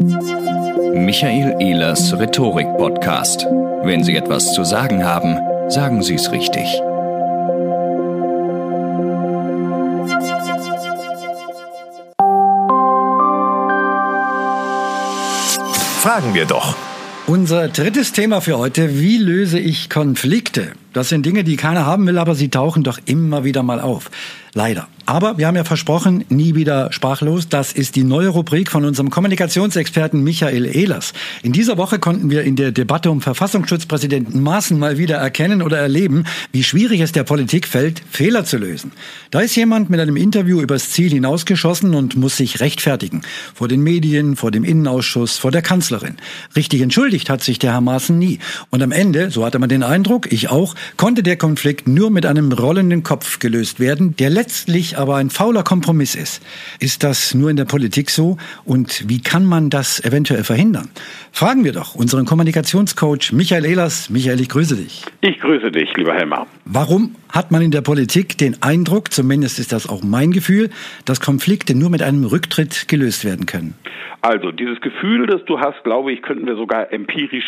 Michael Ehlers Rhetorik-Podcast. Wenn Sie etwas zu sagen haben, sagen Sie es richtig. Fragen wir doch. Unser drittes Thema für heute: Wie löse ich Konflikte? Das sind Dinge, die keiner haben will, aber sie tauchen doch immer wieder mal auf. Leider. Aber wir haben ja versprochen, nie wieder sprachlos. Das ist die neue Rubrik von unserem Kommunikationsexperten Michael Ehlers. In dieser Woche konnten wir in der Debatte um Verfassungsschutzpräsidenten Maaßen mal wieder erkennen oder erleben, wie schwierig es der Politik fällt, Fehler zu lösen. Da ist jemand mit einem Interview übers Ziel hinausgeschossen und muss sich rechtfertigen. Vor den Medien, vor dem Innenausschuss, vor der Kanzlerin. Richtig entschuldigt hat sich der Herr Maaßen nie. Und am Ende, so hatte man den Eindruck, ich auch, konnte der Konflikt nur mit einem rollenden Kopf gelöst werden, der letztlich aber ein fauler Kompromiss ist. Ist das nur in der Politik so? Und wie kann man das eventuell verhindern? Fragen wir doch unseren Kommunikationscoach Michael Ehlers. Michael, ich grüße dich. Ich grüße dich, lieber Helmar. Warum hat man in der Politik den Eindruck, zumindest ist das auch mein Gefühl, dass Konflikte nur mit einem Rücktritt gelöst werden können? Also, dieses Gefühl, das du hast, glaube ich, könnten wir sogar empirisch